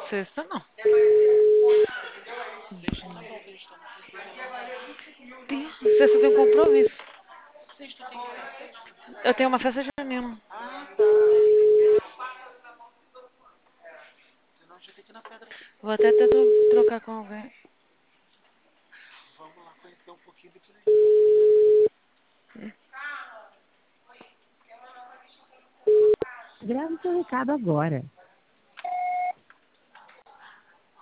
Sexta não. Sexta tá bom, que a gente tá no futuro normal. Sexta tem um compromisso. Sexta tem que ir, sexta. Eu tenho uma festa junina. Ah, tá. Senão a gente vai ter que ir na pedra. Vou até trocar com alguém. Vamos lá conhecer um pouquinho do Tilly. Grave seu recado agora.